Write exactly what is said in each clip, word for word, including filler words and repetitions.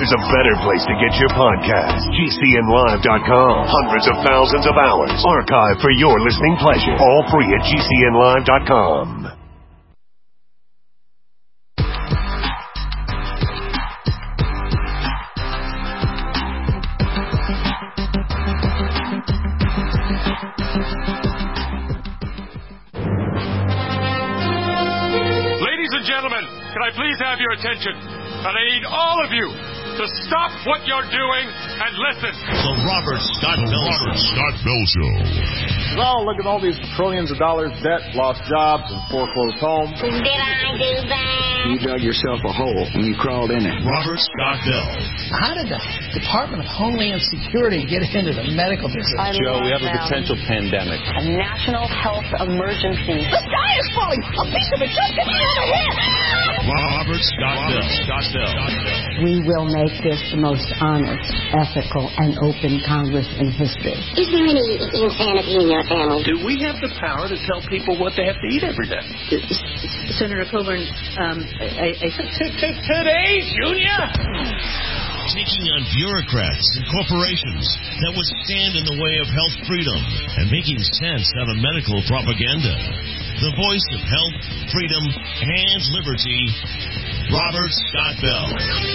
there's a better place to get your podcast. G C N live dot com. Hundreds of thousands of hours archived for your listening pleasure. All free at G C N live dot com. Ladies and gentlemen, can I please have your attention? And I need all of you to stop what you're doing and listen. The Robert Scott Bell Robert Scott Bell Show. Well, look at all these trillions of dollars debt, lost jobs, and foreclosed homes. Did I do that? You dug yourself a hole and you crawled in it. Robert Scott Bell. How did the Department of Homeland Security get into the medical business? I Joe, we have them. a potential pandemic. A national health emergency. The sky is falling. A piece of it just hit me over here. Robert Scott Bell. Scott Bell. We will make this the most honest, ethical, and open Congress in history. Is there any insanity in your family? Do we have the power to tell people what they have to eat every day? Senator Coburn, um, I, I think... Today, Junior? Taking on bureaucrats and corporations that would stand in the way of health freedom and making sense out of medical propaganda. The voice of health, freedom, and liberty, Robert Scott Bell.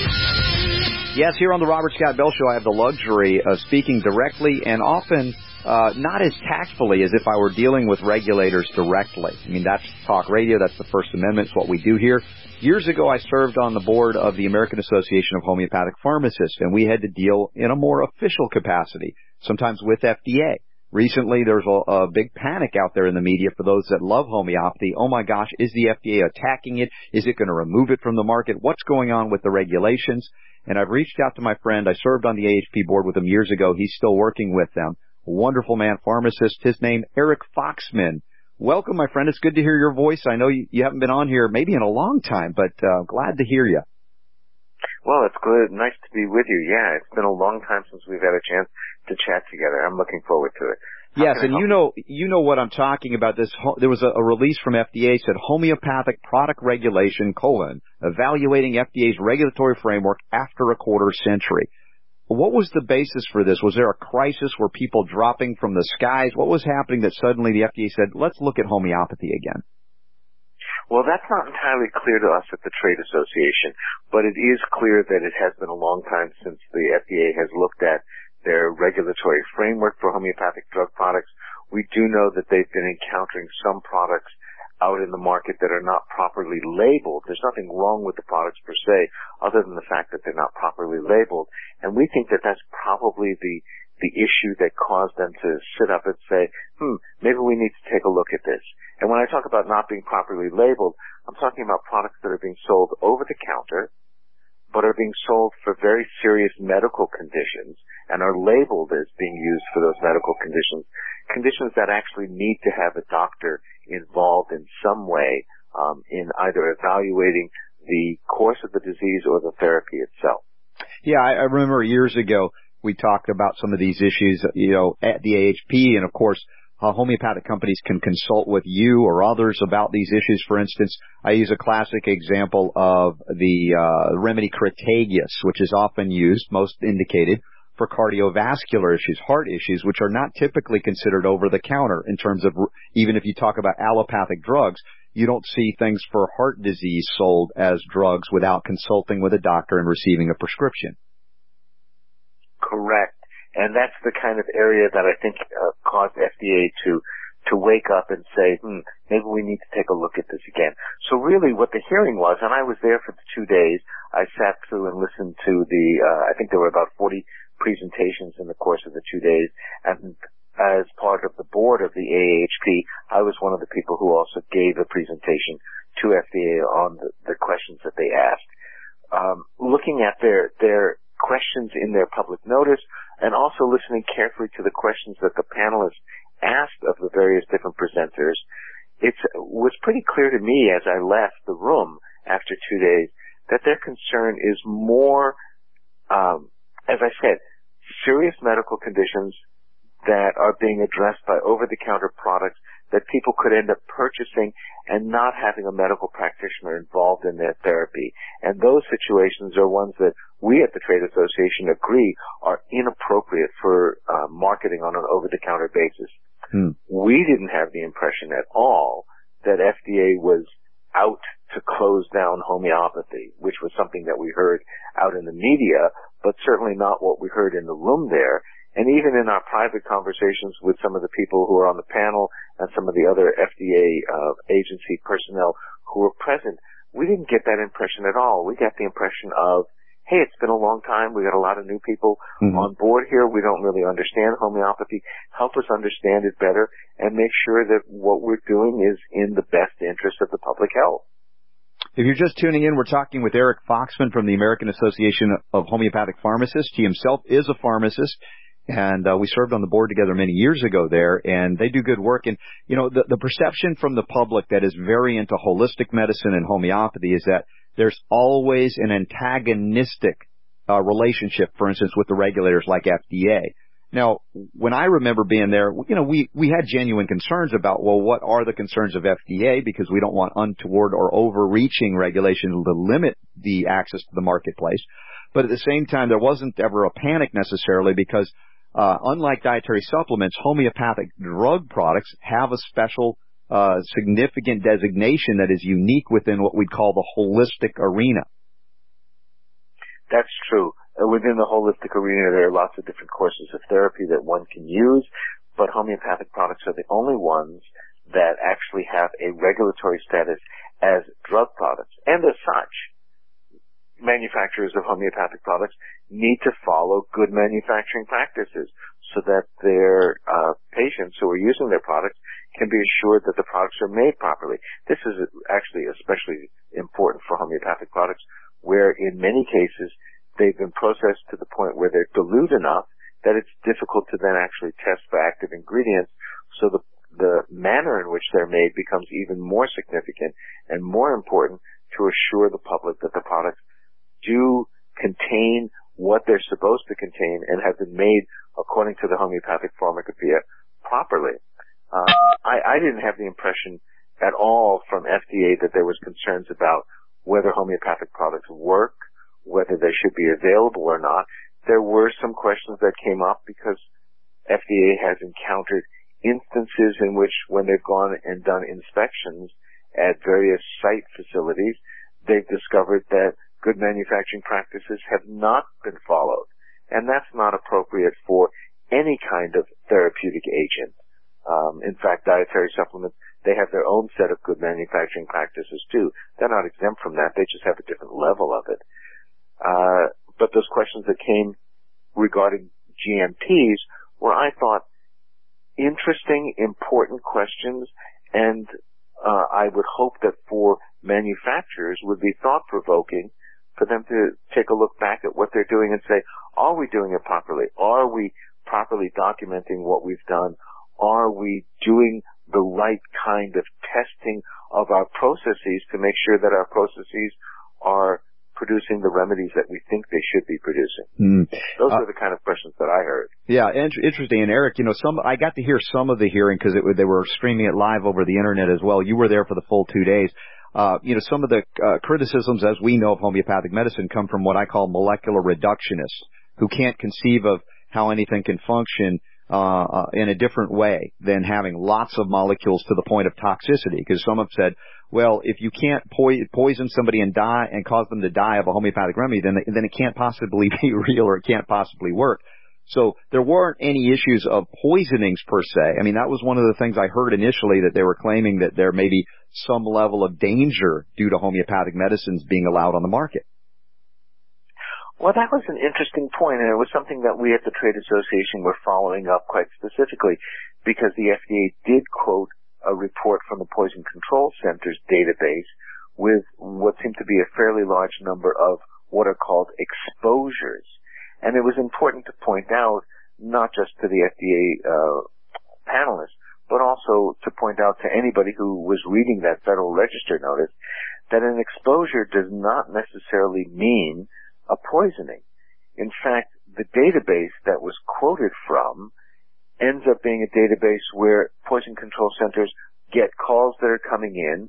Yes, here on the Robert Scott Bell Show, I have the luxury of speaking directly and often uh, not as tactfully as if I were dealing with regulators directly. I mean, that's talk radio. That's the First Amendment. It's what we do here. Years ago, I served on the board of the American Association of Homeopathic Pharmacists, and we had to deal in a more official capacity, sometimes with F D A. Recently, there's a, a big panic out there in the media for those that love homeopathy. Oh, my gosh, is the F D A attacking it? Is it going to remove it from the market? What's going on with the regulations? And I've reached out to my friend. I served on the A H P board with him years ago. He's still working with them. A wonderful man, pharmacist. His name, Eric Foxman. Welcome, my friend. It's good to hear your voice. I know you, you haven't been on here maybe in a long time, but uh, glad to hear you. Well, it's good. Nice to be with you. Yeah, it's been a long time since we've had a chance to chat together. I'm looking forward to it. How yes, and you know, you know what I'm talking about. This there was a, a release from F D A said homeopathic product regulation colon evaluating F D A's regulatory framework after a quarter century. What was the basis for this? Was there a crisis? Were people dropping from the skies? What was happening that suddenly the F D A said, let's look at homeopathy again? Well, that's not entirely clear to us at the Trade Association, but it is clear that it has been a long time since the F D A has looked at their regulatory framework for homeopathic drug products. We do know that they've been encountering some products out in the market that are not properly labeled. There's nothing wrong with the products per se, other than the fact that they're not properly labeled. And we think that that's probably the the issue that caused them to sit up and say, hmm, maybe we need to take a look at this. And when I talk about not being properly labeled, I'm talking about products that are being sold over the counter, but are being sold for very serious medical conditions and are labeled as being used for those medical conditions, conditions that actually need to have a doctor involved in some way um, in either evaluating the course of the disease or the therapy itself. Yeah, I, I remember years ago we talked about some of these issues, you know, at the A H P, and of course, how homeopathic companies can consult with you or others about these issues. For instance, I use a classic example of the uh, remedy Crataegus, which is often used, most indicated, for cardiovascular issues, heart issues, which are not typically considered over-the-counter in terms of, even if you talk about allopathic drugs, you don't see things for heart disease sold as drugs without consulting with a doctor and receiving a prescription. Correct. And that's the kind of area that I think uh, caused F D A to to wake up and say, hmm, maybe we need to take a look at this again. So really what the hearing was, and I was there for the two days, I sat through and listened to the, uh, I think there were about forty presentations in the course of the two days, and as part of the board of the A H P, I was one of the people who also gave a presentation to F D A on the, the questions that they asked. Um, looking at their, their questions in their public notice, and also listening carefully to the questions that the panelists asked of the various different presenters, it was pretty clear to me as I left the room after two days that their concern is more, um, as I said, serious medical conditions that are being addressed by over-the-counter products that people could end up purchasing and not having a medical practitioner involved in their therapy. And those situations are ones that we at the Trade Association agree are inappropriate for uh, marketing on an over-the-counter basis. Hmm. We didn't have the impression at all that F D A was out to close down homeopathy, which was something that we heard out in the media, but certainly not what we heard in the room there. And even in our private conversations with some of the people who are on the panel and some of the other F D A uh, agency personnel who were present, we didn't get that impression at all. We got the impression of, hey, it's been a long time. We got a lot of new people mm-hmm. on board here. We don't really understand homeopathy. Help us understand it better and make sure that what we're doing is in the best interest of the public health. If you're just tuning in, we're talking with Eric Foxman from the American Association of Homeopathic Pharmacists. He himself is a pharmacist, and uh, we served on the board together many years ago there, and they do good work. And, you know, the, the perception from the public that is very into holistic medicine and homeopathy is that there's always an antagonistic uh, relationship, for instance, with the regulators like F D A. Now, when I remember being there, you know, we, we had genuine concerns about, well, what are the concerns of F D A? Because we don't want untoward or overreaching regulations to limit the access to the marketplace. But at the same time, there wasn't ever a panic necessarily because, uh, unlike dietary supplements, homeopathic drug products have a special, uh, significant designation that is unique within what we'd call the holistic arena. That's true. Within the holistic arena, there are lots of different courses of therapy that one can use, but homeopathic products are the only ones that actually have a regulatory status as drug products. And as such, manufacturers of homeopathic products need to follow good manufacturing practices so that their uh, patients who are using their products can be assured that the products are made properly. This is actually especially important for homeopathic products, where in many cases they've been processed to the point where they're dilute enough that it's difficult to then actually test for active ingredients. So the, the manner in which they're made becomes even more significant and more important to assure the public that the products do contain what they're supposed to contain and have been made according to the homeopathic pharmacopoeia properly. Um, I, I didn't have the impression at all from F D A that there was concerns about whether homeopathic products work, whether they should be available or not. There were some questions that came up because F D A has encountered instances in which when they've gone and done inspections at various site facilities, they've discovered that good manufacturing practices have not been followed. And that's not appropriate for any kind of therapeutic agent. Um, in fact, dietary supplements, they have their own set of good manufacturing practices too. They're not exempt from that. They just have a different level of it. Uh, but those questions that came regarding G M Ps were, I thought, interesting, important questions, and uh, I would hope that for manufacturers would be thought-provoking for them to take a look back at what they're doing and say, are we doing it properly? Are we properly documenting what we've done? Are we doing the right kind of testing of our processes to make sure that our processes are producing the remedies that we think they should be producing? Mm. Those uh, are the kind of questions that I heard. Yeah, interesting. And Eric, you know, some I got to hear some of the hearing because they were streaming it live over the internet as well. You were there for the full two days. Uh, you know, some of the uh, criticisms, as we know, of homeopathic medicine come from what I call molecular reductionists who can't conceive of how anything can function uh, uh in a different way than having lots of molecules to the point of toxicity. Because some have said, well, if you can't po- poison somebody and die and cause them to die of a homeopathic remedy, then they, then it can't possibly be real or it can't possibly work. So there weren't any issues of poisonings per se. I mean, that was one of the things I heard initially, that they were claiming that there may be some level of danger due to homeopathic medicines being allowed on the market. Well, that was an interesting point, and it was something that we at the Trade Association were following up quite specifically, because the F D A did quote a report from the Poison Control Center's database with what seemed to be a fairly large number of what are called exposures. And it was important to point out, not just to the F D A uh, panelists, but also to point out to anybody who was reading that Federal Register notice, that an exposure does not necessarily mean a poisoning. In fact, the database that was quoted from ends up being a database where poison control centers get calls that are coming in.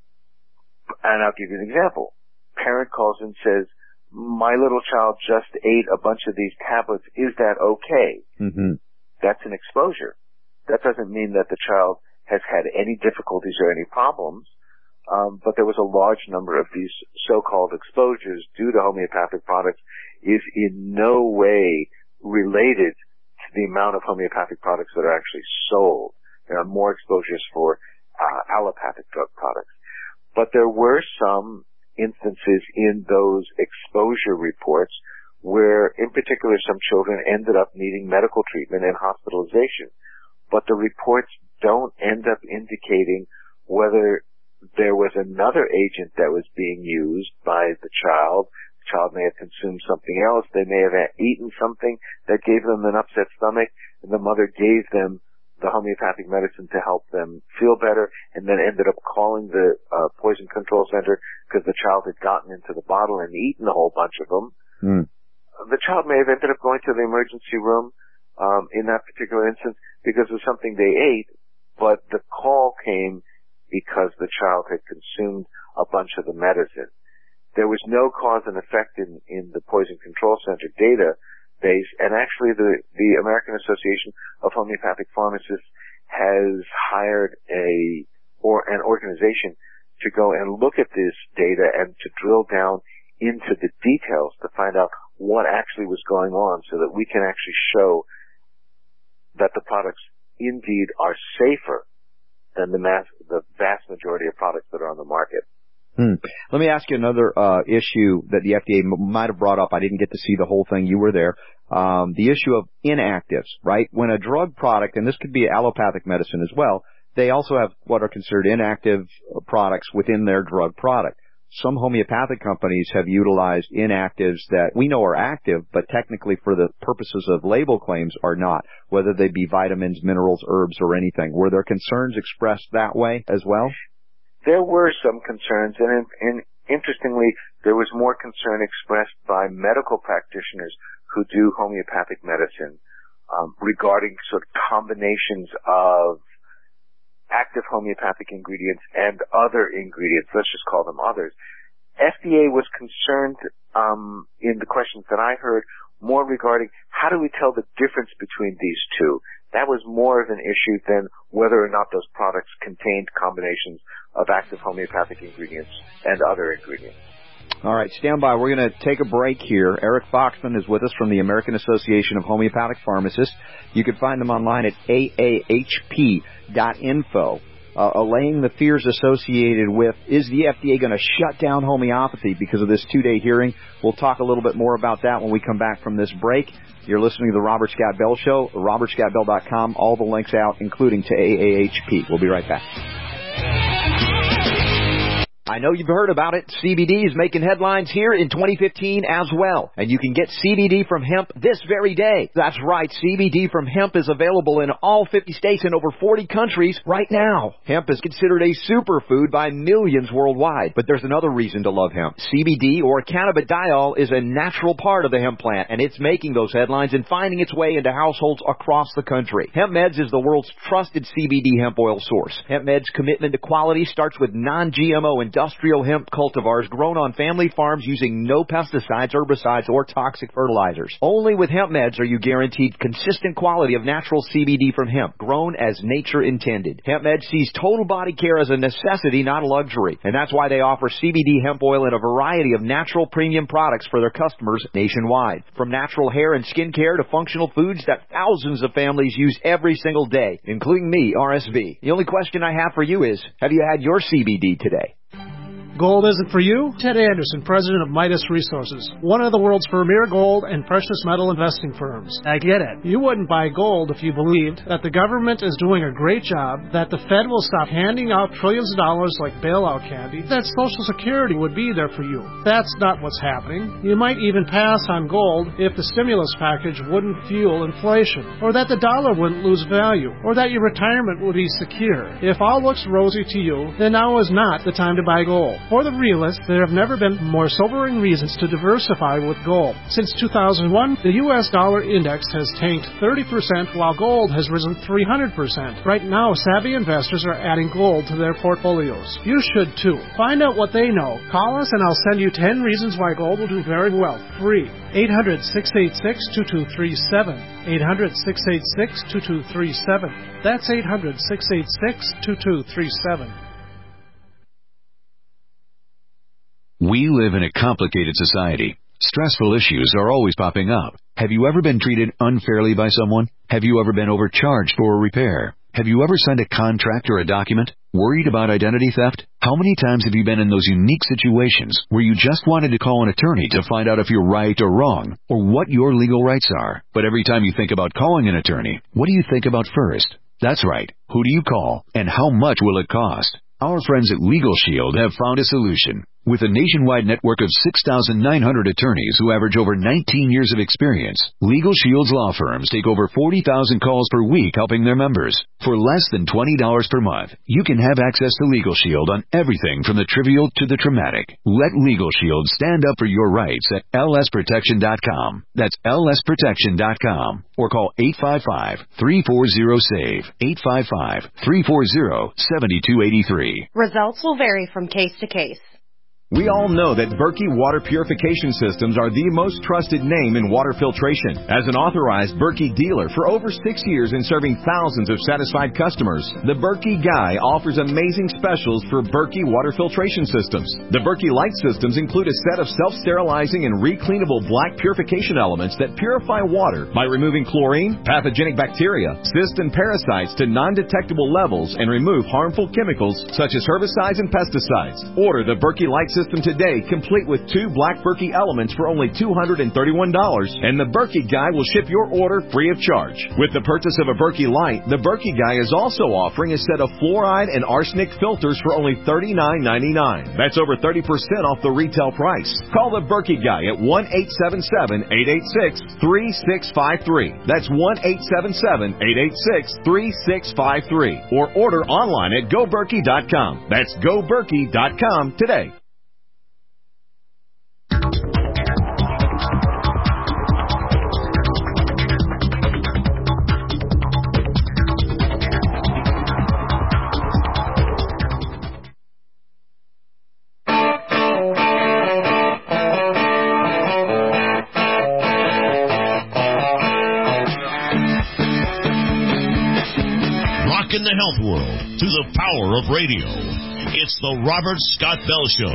And I'll give you an example. Parent calls and says, my little child just ate a bunch of these tablets. Is that okay? Mm-hmm. That's an exposure. That doesn't mean that the child has had any difficulties or any problems, um, but there was a large number of these so-called exposures due to homeopathic products is in no way related to the amount of homeopathic products that are actually sold. There are more exposures for uh, allopathic drug products. But there were some instances in those exposure reports where, in particular, some children ended up needing medical treatment and hospitalization. But the reports don't end up indicating whether there was another agent that was being used by the child. The child may have consumed something else. They may have eaten something that gave them an upset stomach, and the mother gave them the homeopathic medicine to help them feel better, and then ended up calling the uh, poison control center because the child had gotten into the bottle and eaten a whole bunch of them. Mm. The child may have ended up going to the emergency room um, in that particular instance because of something they ate, but the call came because the child had consumed a bunch of the medicine. There was no cause and effect in, in the Poison Control Center database, and actually the, the American Association of Homeopathic Pharmacists has hired a or an organization to go and look at this data and to drill down into the details to find out what actually was going on so that we can actually show that the products indeed are safer than the mass, the vast majority of products that are on the market. Hmm. Let me ask you another uh, issue that the F D A m- might have brought up. I didn't get to see the whole thing. You were there. Um, the issue of inactives, right? When a drug product, and this could be allopathic medicine as well, they also have what are considered inactive products within their drug product. Some homeopathic companies have utilized inactives that we know are active, but technically for the purposes of label claims are not, whether they be vitamins, minerals, herbs, or anything. Were there concerns expressed that way as well? There were some concerns, and, and interestingly, there was more concern expressed by medical practitioners who do homeopathic medicine um, regarding sort of combinations of active homeopathic ingredients and other ingredients. Let's just call them others. F D A was concerned um, in the questions that I heard more regarding how do we tell the difference between these two. That was more of an issue than whether or not those products contained combinations of active homeopathic ingredients and other ingredients. All right, stand by. We're going to take a break here. Eric Foxman is with us from the American Association of Homeopathic Pharmacists. You can find them online at A A H P dot info. Uh, allaying the fears associated with, is the F D A going to shut down homeopathy because of this two-day hearing? We'll talk a little bit more about that when we come back from this break. You're listening to The Robert Scott Bell Show, robert scott bell dot com. All the links out, including to A A H P. We'll be right back. I know you've heard about it. C B D is making headlines here in twenty fifteen as well. And you can get C B D from hemp this very day. That's right. C B D from hemp is available in all fifty states and over forty countries right now. Hemp is considered a superfood by millions worldwide. But there's another reason to love hemp. C B D, or cannabidiol, is a natural part of the hemp plant, and it's making those headlines and finding its way into households across the country. Hemp Meds is the world's trusted C B D hemp oil source. Hemp Meds' commitment to quality starts with non-G M O industrial hemp cultivars grown on family farms using no pesticides, herbicides, or toxic fertilizers. Only with Hemp Meds are you guaranteed consistent quality of natural C B D from hemp, grown as nature intended. Hemp Meds sees total body care as a necessity, not a luxury. And that's why they offer C B D hemp oil in a variety of natural premium products for their customers nationwide. From natural hair and skin care to functional foods that thousands of families use every single day, including me, R S V. The only question I have for you is, have you had your C B D today? Gold isn't for you? Ted Anderson, president of Midas Resources, one of the world's premier gold and precious metal investing firms. I get it. You wouldn't buy gold if you believed that the government is doing a great job, that the Fed will stop handing out trillions of dollars like bailout candy, that Social Security would be there for you. That's not what's happening. You might even pass on gold if the stimulus package wouldn't fuel inflation, or that the dollar wouldn't lose value, or that your retirement would be secure. If all looks rosy to you, then now is not the time to buy gold. For the realist, there have never been more sobering reasons to diversify with gold. Since two thousand one, the U S dollar index has tanked thirty percent while gold has risen three hundred percent. Right now, savvy investors are adding gold to their portfolios. You should too. Find out what they know. Call us and I'll send you ten reasons why gold will do very well. Free. eight hundred, six eight six, two two three seven. eight hundred, six eight six, two two three seven. That's eight hundred, six eight six, two two three seven. We live in a complicated society. Stressful issues are always popping up. Have you ever been treated unfairly by someone? Have you ever been overcharged for a repair? Have you ever signed a contract or a document? Worried about identity theft? How many times have you been in those unique situations where you just wanted to call an attorney to find out if you're right or wrong, or what your legal rights are? But every time you think about calling an attorney, what do you think about first? That's right. Who do you call, and how much will it cost? Our friends at Legal Shield have found a solution. With a nationwide network of six thousand nine hundred attorneys who average over nineteen years of experience, Legal Shield's law firms take over forty thousand calls per week helping their members. For less than twenty dollars per month, you can have access to Legal Shield on everything from the trivial to the traumatic. Let Legal Shield stand up for your rights at L S protection dot com. That's L S protection dot com. Or call eight five five, three four zero, S A V E, eight five five, three four zero, seven two eight three. Results will vary from case to case. We all know that Berkey Water Purification Systems are the most trusted name in water filtration. As an authorized Berkey dealer for over six years and serving thousands of satisfied customers, the Berkey Guy offers amazing specials for Berkey Water Filtration Systems. The Berkey Light Systems include a set of self-sterilizing and recleanable black purification elements that purify water by removing chlorine, pathogenic bacteria, cysts, and parasites to non-detectable levels and remove harmful chemicals such as herbicides and pesticides. Order the Berkey Light System today, complete with two black Berkey elements for only two hundred thirty-one dollars, and the Berkey Guy will ship your order free of charge. With the purchase of a Berkey Light, the Berkey Guy is also offering a set of fluoride and arsenic filters for only thirty-nine ninety-nine. That's over thirty percent off the retail price. Call the Berkey Guy at one eight seven seven, eight eight six, three six five three. That's one eight seven seven, eight eight six, three six five three. Or order online at go berkey dot com. That's go berkey dot com today. In the health world through the power of radio. It's the Robert Scott Bell Show.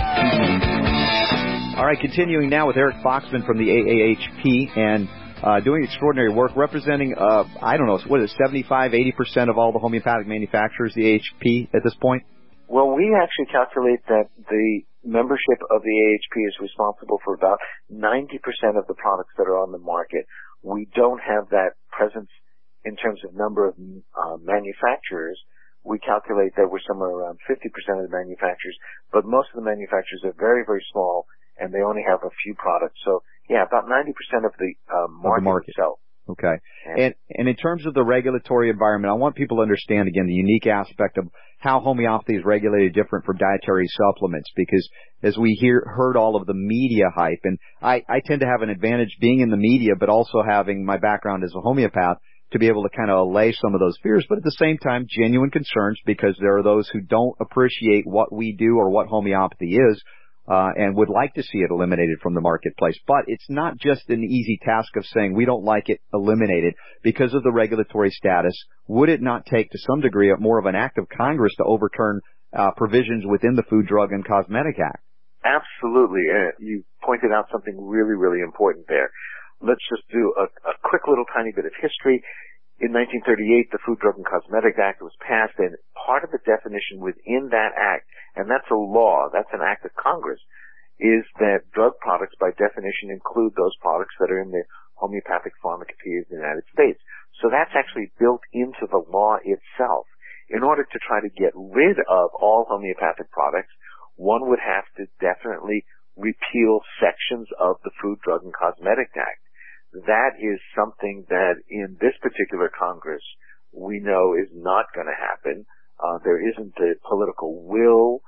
All right, continuing now with Eric Foxman from the A A H P and uh, doing extraordinary work representing, uh, I don't know, what is it, seventy-five, eighty percent of all the homeopathic manufacturers, the A H P at this point? Well, we actually calculate that the membership of the A H P is responsible for about ninety percent of the products that are on the market. We don't have that presence in terms of number of uh, manufacturers. We calculate that we're somewhere around fifty percent of the manufacturers, but most of the manufacturers are very, very small, and they only have a few products. So, yeah, about ninety percent of the uh, market, market itself. Okay. And, and in terms of the regulatory environment, I want people to understand, again, the unique aspect of how homeopathy is regulated different from dietary supplements, because as we hear, heard all of the media hype, and I, I tend to have an advantage being in the media, but also having my background as a homeopath, to be able to kind of allay some of those fears, but at the same time, genuine concerns, because there are those who don't appreciate what we do or what homeopathy is, uh, and would like to see it eliminated from the marketplace. But it's not just an easy task of saying we don't like it eliminated because of the regulatory status. Would it not take, to some degree, more of an act of Congress to overturn uh, provisions within the Food, Drug, and Cosmetic Act? Absolutely. Uh, you pointed out something really, really important there. Let's just do a, a quick little tiny bit of history. In nineteen thirty-eight, the Food, Drug, and Cosmetic Act was passed, and part of the definition within that act, and that's a law, that's an act of Congress, is that drug products, by definition, include those products that are in the homeopathic pharmacopoeia of the United States. So that's actually built into the law itself. In order to try to get rid of all homeopathic products, one would have to definitely repeal sections of the Food, Drug, and Cosmetic Act. That is something that in this particular Congress we know is not going to happen. Uh, there isn't the political will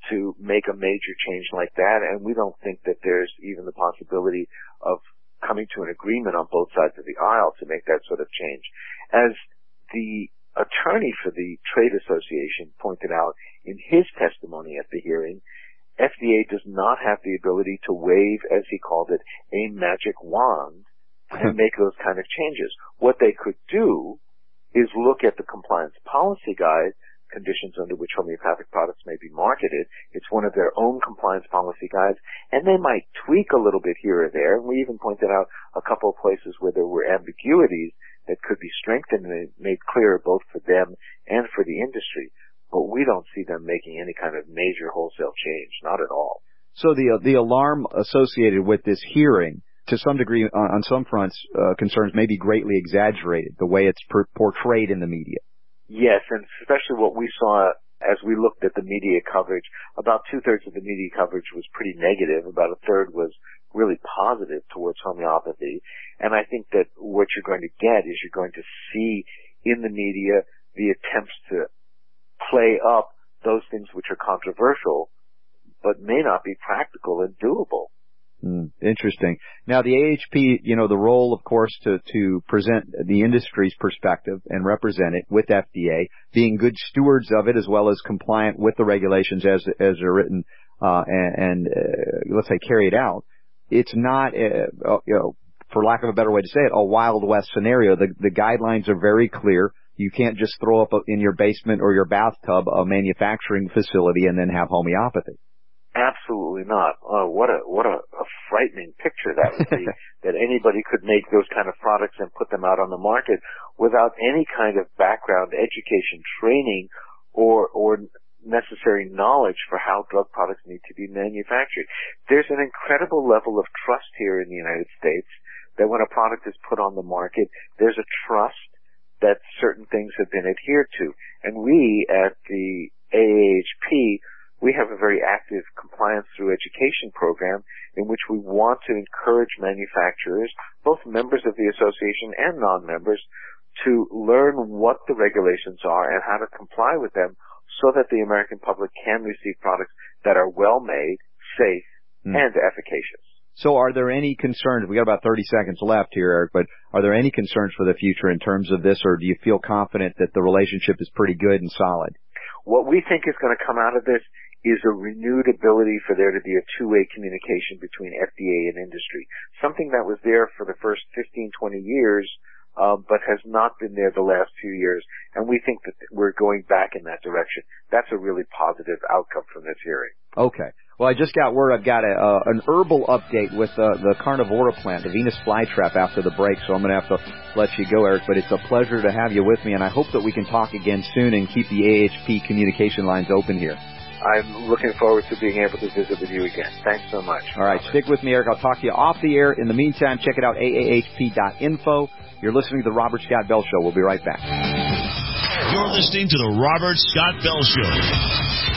to make a major change like that, and we don't think that there's even the possibility of coming to an agreement on both sides of the aisle to make that sort of change. As the attorney for the Trade Association pointed out in his testimony at the hearing, F D A does not have the ability to wave, as he called it, a magic wand and make those kind of changes. What they could do is look at the compliance policy guide, conditions under which homeopathic products may be marketed. It's one of their own compliance policy guides, and they might tweak a little bit here or there. And we even pointed out a couple of places where there were ambiguities that could be strengthened and made clearer both for them and for the industry. But we don't see them making any kind of major wholesale change, not at all. So the the alarm associated with this hearing, to some degree, on, on some fronts, uh, concerns may be greatly exaggerated, the way it's per- portrayed in the media. Yes, and especially what we saw as we looked at the media coverage. About two-thirds of the media coverage was pretty negative. About a third was really positive towards homeopathy. And I think that what you're going to get is you're going to see in the media the attempts to play up those things which are controversial but may not be practical and doable. Mm, interesting. Now, the A H P, you know, the role, of course, to, to present the industry's perspective and represent it with F D A, being good stewards of it as well as compliant with the regulations as as they're written uh, and, and uh, let's say carried out. It's not, uh, you know, for lack of a better way to say it, a Wild West scenario. The, the guidelines are very clear. You can't just throw up in your basement or your bathtub a manufacturing facility and then have homeopathy. Absolutely not. Oh, what a what a, a frightening picture that would be, that anybody could make those kind of products and put them out on the market without any kind of background, education, training, or or necessary knowledge for how drug products need to be manufactured. There's an incredible level of trust here in the United States that when a product is put on the market, there's a trust that certain things have been adhered to. And we at the A A H P, we have a very active compliance through education program in which we want to encourage manufacturers, both members of the association and non-members, to learn what the regulations are and how to comply with them so that the American public can receive products that are well made, safe, mm. and efficacious. So are there any concerns? We got about thirty seconds left here, Eric, but are there any concerns for the future in terms of this, or do you feel confident that the relationship is pretty good and solid? What we think is going to come out of this is a renewed ability for there to be a two-way communication between F D A and industry, something that was there for the first fifteen, twenty years, uh, but has not been there the last few years, and we think that we're going back in that direction. That's a really positive outcome from this hearing. Okay. Well, I just got word I've got a, uh, an herbal update with uh, the Carnivora plant, the Venus flytrap, after the break, so I'm going to have to let you go, Eric. But it's a pleasure to have you with me, and I hope that we can talk again soon and keep the A H P communication lines open here. I'm looking forward to being able to visit with you again. Thanks so much. All right, Robert. Stick with me, Eric. I'll talk to you off the air. In the meantime, check it out, A A H P dot info. You're listening to the Robert Scott Bell Show. We'll be right back. You're listening to the Robert Scott Bell Show.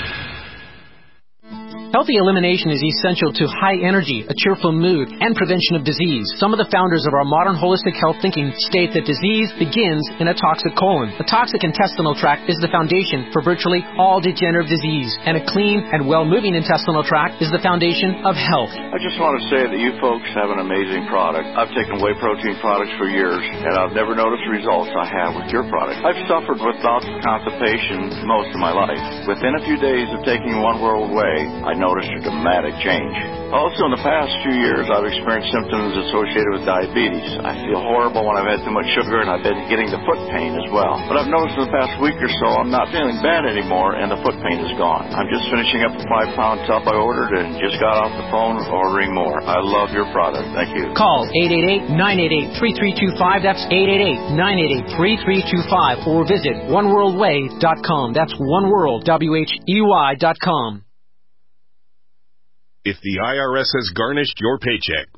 Healthy elimination is essential to high energy, a cheerful mood, and prevention of disease. Some of the founders of our modern holistic health thinking state that disease begins in a toxic colon. The toxic intestinal tract is the foundation for virtually all degenerative disease, and a clean and well-moving intestinal tract is the foundation of health. I just want to say that you folks have an amazing product. I've taken whey protein products for years, and I've never noticed the results I have with your product. I've suffered with bouts of constipation most of my life. Within a few days of taking One World Whey, I noticed a dramatic change. Also, in the past few years, I've experienced symptoms associated with diabetes. I feel horrible when I've had too much sugar, and I've been getting the foot pain as well. But I've noticed in the past week or so, I'm not feeling bad anymore, and the foot pain is gone. I'm just finishing up a five-pound tub I ordered and just got off the phone ordering more. I love your product. Thank you. Call eight eight eight, nine eight eight, three three two five. That's eight eight eight, nine eight eight, three three two five. Or visit one world way dot com. That's oneworld, W H E Y dot com. If the I R S has garnished your paycheck,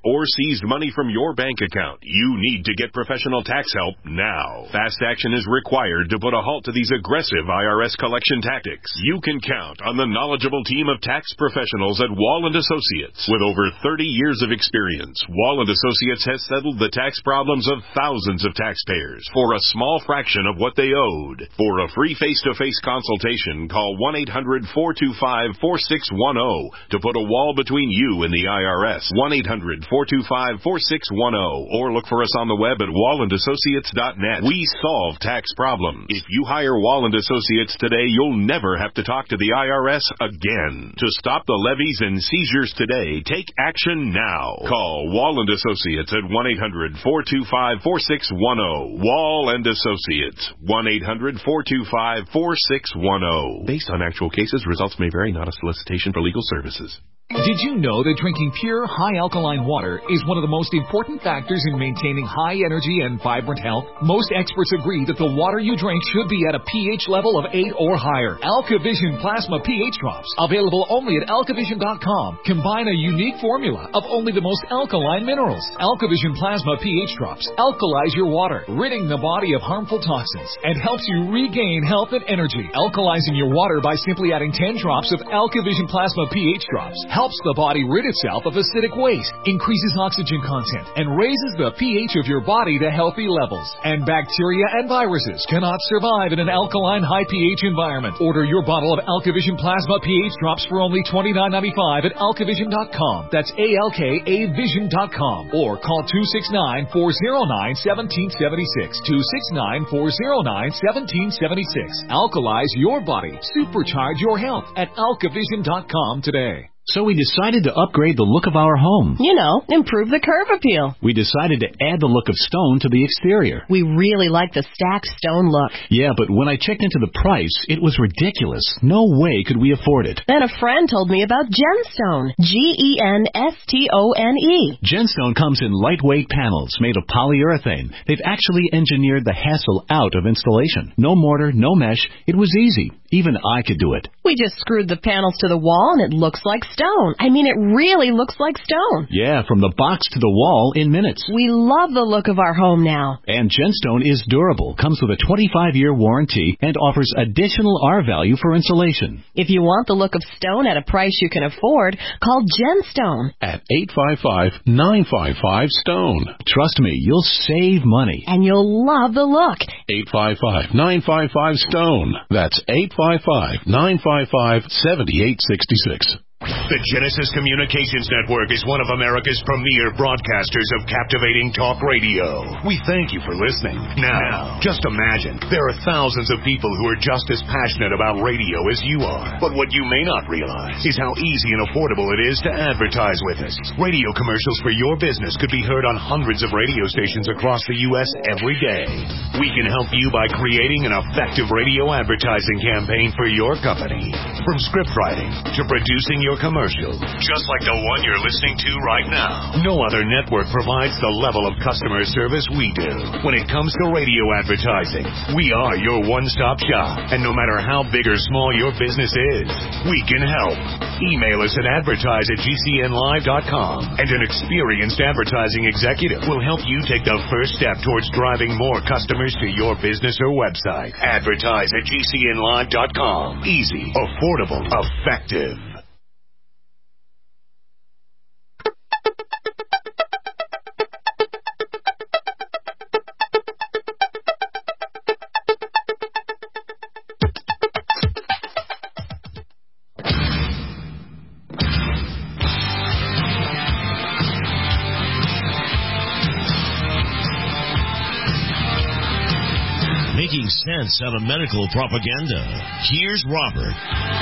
or seized money from your bank account, you need to get professional tax help now. Fast action is required to put a halt to these aggressive I R S collection tactics. You can count on the knowledgeable team of tax professionals at Wall and Associates. With over thirty years of experience, Wall and Associates has settled the tax problems of thousands of taxpayers for a small fraction of what they owed. For a free face-to-face consultation, call one eight hundred four two five four six one zero to put a wall between you and the I R S. one eight hundred four two five four six one zero or look for us on the web at wall and associates dot net. We solve tax problems. If you hire Wall and Associates today, you'll never have to talk to the I R S again. To stop the levies and seizures today, take action now. Call Wall and Associates at one eight hundred four two five four six one zero. Wall and Associates, one eight hundred four two five four six one zero. Based on actual cases, results may vary, not a solicitation for legal services. Did you know that drinking pure, high alkaline water is one of the most important factors in maintaining high energy and vibrant health? Most experts agree that the water you drink should be at a pH level of eight or higher. AlkaVision Plasma pH Drops, available only at alkavision dot com, combine a unique formula of only the most alkaline minerals. AlkaVision Plasma pH Drops alkalize your water, ridding the body of harmful toxins, and helps you regain health and energy. Alkalizing your water by simply adding ten drops of AlkaVision Plasma pH Drops helps the body rid itself of acidic waste, increases oxygen content, and raises the pH of your body to healthy levels. And bacteria and viruses cannot survive in an alkaline high pH environment. Order your bottle of AlkaVision Plasma pH Drops for only twenty-nine ninety-five at alkavision dot com. That's A L K A vision dot com. Or call two six nine four zero nine one seven seven six. two six nine four zero nine one seven seven six. Alkalize your body. Supercharge your health at alkavision dot com today. So we decided to upgrade the look of our home. You know, improve the curb appeal. We decided to add the look of stone to the exterior. We really like the stacked stone look. Yeah, but when I checked into the price, it was ridiculous. No way could we afford it. Then a friend told me about Genstone. G E N S T O N E. Genstone comes in lightweight panels made of polyurethane. They've actually engineered the hassle out of installation. No mortar, no mesh. It was easy. Even I could do it. We just screwed the panels to the wall and it looks like stone. I mean, it really looks like stone. Yeah, from the box to the wall in minutes. We love the look of our home now. And Genstone is durable, comes with a twenty-five year warranty, and offers additional R value for insulation. If you want the look of stone at a price you can afford, call Genstone at eight five five nine five five stone. Trust me, you'll save money. And you'll love the look. eight five five nine five five stone. That's eight five five nine five five seven eight six six. The Genesis Communications Network is one of America's premier broadcasters of captivating talk radio. We thank you for listening. Now, just imagine, there are thousands of people who are just as passionate about radio as you are. But what you may not realize is how easy and affordable it is to advertise with us. Radio commercials for your business could be heard on hundreds of radio stations across the U S every day. We can help you by creating an effective radio advertising campaign for your company. From script writing to producing your commercial, just like the one you're listening to right now. No other network provides the level of customer service we do. When it comes to radio advertising, we are your one-stop shop. And no matter how big or small your business is, we can help. Email us at advertise at G C N live dot com, and an experienced advertising executive will help you take the first step towards driving more customers to your business or website. Advertise at G C N live dot com. Easy, affordable, effective. Making sense out of medical propaganda. Here's Robert.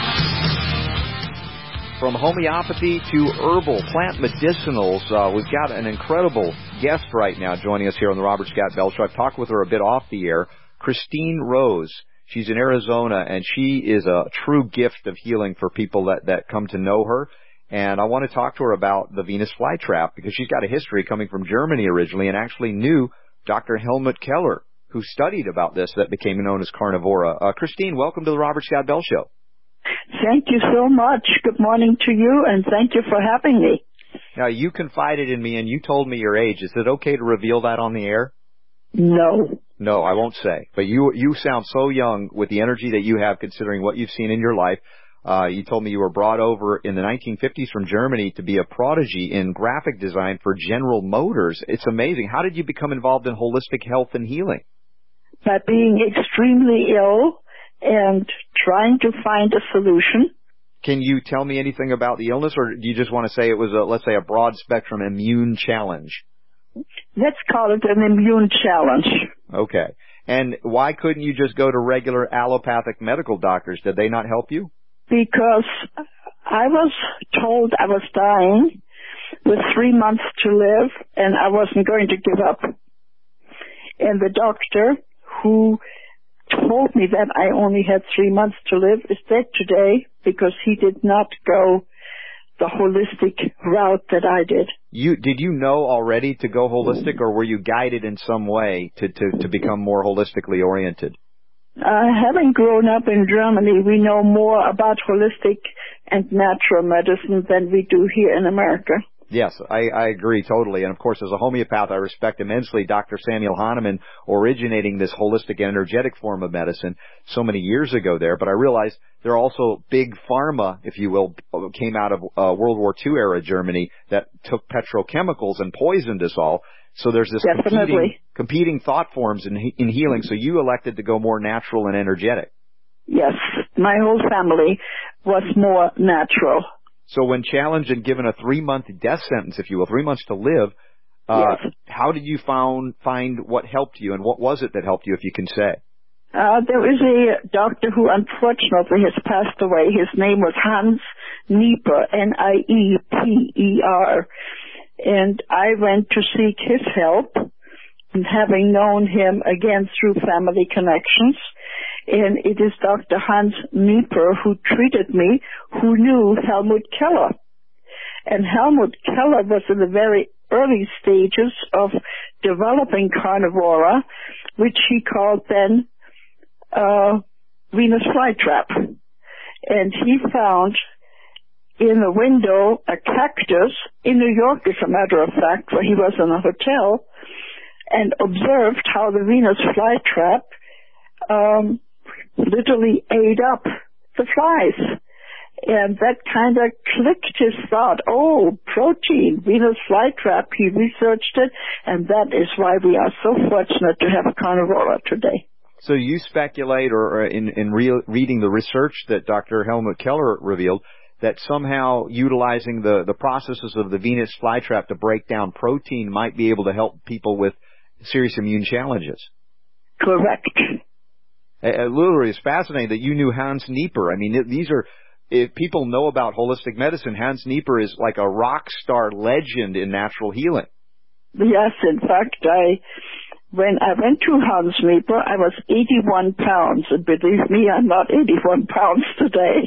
From homeopathy to herbal plant medicinals, uh, we've got an incredible guest right now joining us here on the Robert Scott Bell Show. I've talked with her a bit off the air. Christine Rose. She's in Arizona, and she is a true gift of healing for people that, that come to know her. And I want to talk to her about the Venus flytrap, because she's got a history coming from Germany originally and actually knew Doctor Helmut Keller, who studied about this, that became known as carnivora. Uh, Christine, welcome to the Robert Scott Bell Show. Thank you so much. Good morning to you, and thank you for having me. Now, you confided in me and you told me your age. Is it okay to reveal that on the air? No. No, I won't say. But you you sound so young with the energy that you have considering what you've seen in your life. Uh, you told me you were brought over in the nineteen fifties from Germany to be a prodigy in graphic design for General Motors. It's amazing. How did you become involved in holistic health and healing? By being extremely ill and trying to find a solution. Can you tell me anything about the illness, or do you just want to say it was, a, let's say, a broad-spectrum immune challenge? Let's call it an immune challenge. Okay. And why couldn't you just go to regular allopathic medical doctors? Did they not help you? Because I was told I was dying with three months to live, and I wasn't going to give up. And the doctor who told me that I only had three months to live is dead today because he did not go the holistic route that I did. You did you know already to go holistic, or were you guided in some way to, to, to become more holistically oriented? Uh, having grown up in Germany, we know more about holistic and natural medicine than we do here in America. Yes, I, I agree totally. And of course, as a homeopath, I respect immensely Doctor Samuel Hahnemann originating this holistic and energetic form of medicine so many years ago there. But I realized there are also big pharma, if you will, came out of uh, World War Two era Germany that took petrochemicals and poisoned us all. So there's this competing, competing thought forms in, in healing. So you elected to go more natural and energetic. Yes, my whole family was more natural. So when challenged and given a three-month death sentence, if you will, three months to live, uh, yes. how did you found, find what helped you, and what was it that helped you, if you can say? Uh, there is a doctor who unfortunately has passed away. His name was Hans Nieper, N I E P E R. And I went to seek his help, and having known him again through family connections. And it is Doctor Hans Nieper who treated me, who knew Helmut Keller. And Helmut Keller was in the very early stages of developing carnivora, which he called then uh, Venus flytrap. And he found in a window a cactus in New York, as a matter of fact, where he was in a hotel, and observed how the Venus flytrap um, literally ate up the flies. And that kind of clicked his thought, oh, protein, Venus flytrap. He researched it, and that is why we are so fortunate to have carnivora today. So you speculate, or, or in, in re- reading the research that Doctor Helmut Keller revealed, that somehow utilizing the, the processes of the Venus flytrap to break down protein might be able to help people with serious immune challenges. Correct. Uh, literally, it's fascinating that you knew Hans Nieper. I mean, these are, if people know about holistic medicine, Hans Nieper is like a rock star legend in natural healing. Yes, in fact, I, when I went to Hans Nieper, I was eighty-one pounds, and believe me, I'm not eighty-one pounds today.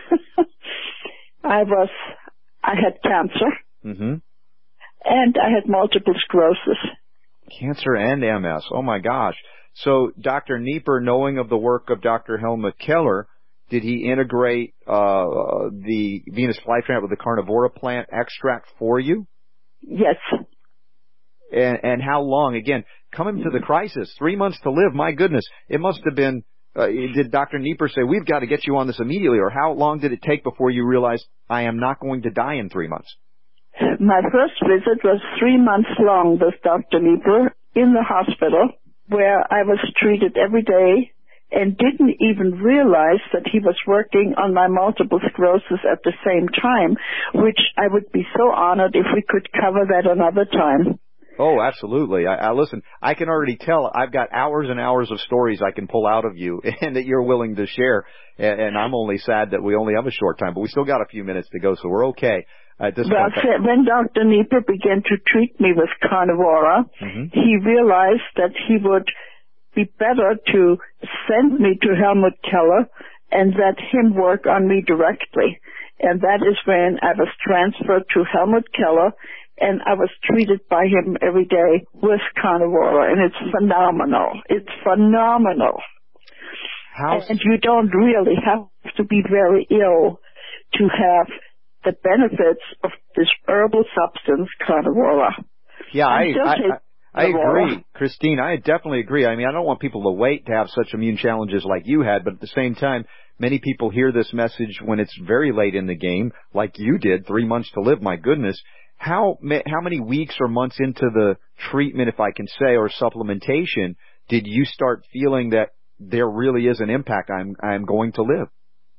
I was, I had cancer, mm-hmm. and I had multiple sclerosis. Cancer and M S. Oh my gosh. So Doctor Nieper, knowing of the work of Doctor Helmut Keller, did he integrate uh, the Venus flytrap with the carnivora plant extract for you? Yes. And, and how long? Again, coming to the crisis, three months to live. My goodness, it must have been. Uh, did Doctor Nieper say, we've got to get you on this immediately, or how long did it take before you realized, I am not going to die in three months? My first visit was three months long with Doctor Nieper in the hospital, where I was treated every day and didn't even realize that he was working on my multiple sclerosis at the same time, which I would be so honored if we could cover that another time. Oh, absolutely. I, I listen, I can already tell I've got hours and hours of stories I can pull out of you and that you're willing to share. And, and I'm only sad that we only have a short time, but we still got a few minutes to go, so we're okay. At this well, point, when Doctor Nieper began to treat me with carnivora, mm-hmm. he realized that he would be better to send me to Helmut Keller and let him work on me directly. And that is when I was transferred to Helmut Keller, and I was treated by him every day with carnivora, and it's phenomenal. It's phenomenal. How? And you don't really have to be very ill to have the benefits of this herbal substance, carnivora. Yeah, I, I, I, I carnivora. agree, Christine. I definitely agree. I mean, I don't want people to wait to have such immune challenges like you had, but at the same time, many people hear this message when it's very late in the game, like you did, three months to live. My goodness. How how many weeks or months into the treatment, if I can say, or supplementation, did you start feeling that there really is an impact? I'm I'm going to live.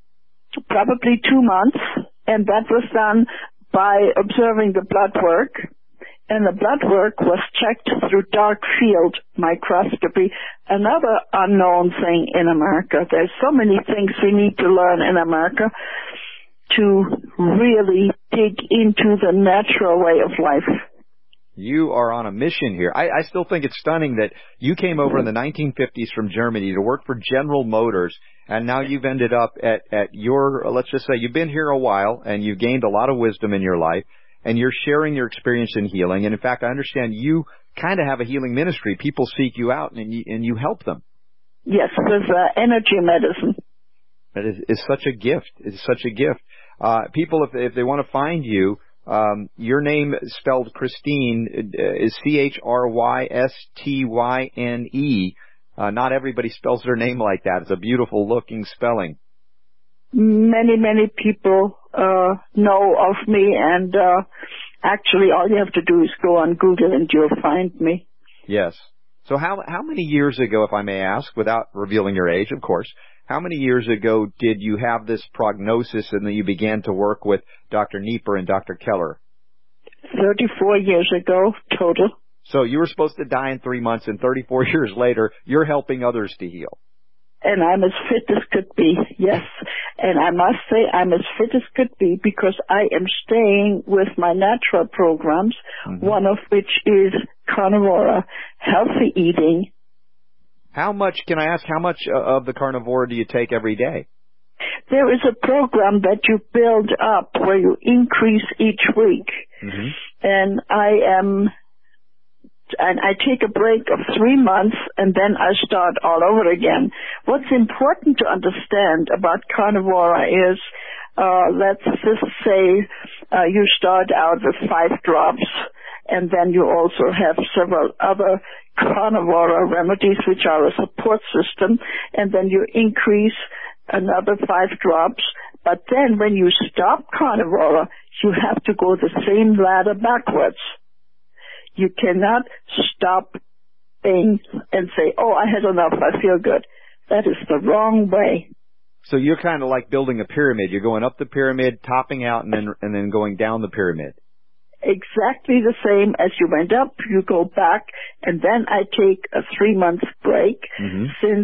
Probably two months, and that was done by observing the blood work. And the blood work was checked through dark field microscopy, another unknown thing in America. There's so many things we need to learn in America to really dig into the natural way of life. You are on a mission here. I, I still think it's stunning that you came over in the nineteen fifties from Germany to work for General Motors, and now you've ended up at, at your, let's just say, you've been here a while, and you've gained a lot of wisdom in your life, and you're sharing your experience in healing. And in fact, I understand you kind of have a healing ministry. People seek you out, and you, and you help them. Yes, with uh, energy medicine. That is, is such a gift. It's such a gift. Uh, people, if, if they want to find you, um, your name spelled Christine is C H R Y S T Y N E. Uh, not everybody spells their name like that. It's a beautiful looking spelling. Many, many people, uh, know of me, and, uh, actually all you have to do is go on Google and you'll find me. Yes. So how, how many years ago, if I may ask, without revealing your age, of course, how many years ago did you have this prognosis and then you began to work with Doctor Nieper and Doctor Keller? thirty-four years ago, total. So you were supposed to die in three months, and thirty-four years later, you're helping others to heal. And I'm as fit as could be, yes. And I must say I'm as fit as could be because I am staying with my natural programs, mm-hmm. one of which is carnivora, healthy eating. How much, can I ask, how much of the carnivora do you take every day? There is a program that you build up where you increase each week. Mm-hmm. And I am, and I take a break of three months and then I start all over again. What's important to understand about carnivora is, uh, let's just say, uh, you start out with five drops, and then you also have several other carnivora remedies, which are a support system, and then you increase another five drops. But then when you stop carnivora, you have to go the same ladder backwards. You cannot stop things and say, oh, I had enough, I feel good. That is the wrong way. So you're kind of like building a pyramid. You're going up the pyramid, topping out, and then and then going down the pyramid. Exactly the same as you went up, you go back, and then I take a three-month break mm-hmm. since